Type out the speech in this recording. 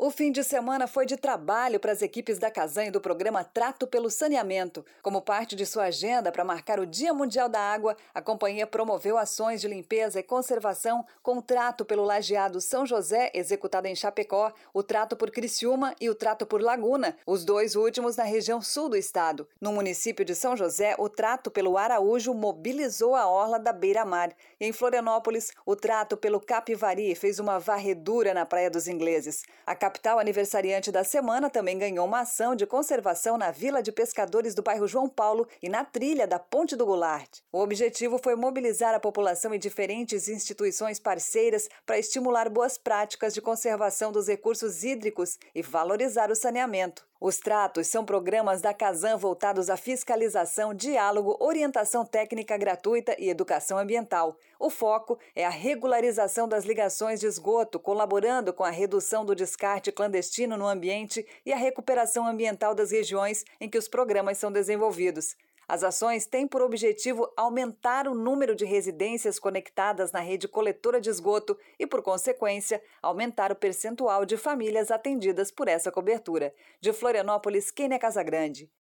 O fim de semana foi de trabalho para as equipes da Casan e do programa Trato pelo Saneamento. Como parte de sua agenda para marcar o Dia Mundial da Água, a companhia promoveu ações de limpeza e conservação com o Trato pelo Lajeado São José, executado em Chapecó, o Trato por Criciúma e o Trato por Laguna, os dois últimos na região sul do estado. No município de São José, o Trato pelo Araújo mobilizou a orla da Beira-Mar. Em Florianópolis, o Trato pelo Capivari fez uma varredura na Praia dos Ingleses. A capital aniversariante da semana também ganhou uma ação de conservação na Vila de Pescadores do bairro João Paulo e na trilha da Ponte do Goulart. O objetivo foi mobilizar a população e diferentes instituições parceiras para estimular boas práticas de conservação dos recursos hídricos e valorizar o saneamento. Os tratos são programas da Casan voltados à fiscalização, diálogo, orientação técnica gratuita e educação ambiental. O foco é a regularização das ligações de esgoto, colaborando com a redução do descarte clandestino no ambiente e a recuperação ambiental das regiões em que os programas são desenvolvidos. As ações têm por objetivo aumentar o número de residências conectadas na rede coletora de esgoto e, por consequência, aumentar o percentual de famílias atendidas por essa cobertura. De Florianópolis, Kênia Casagrande.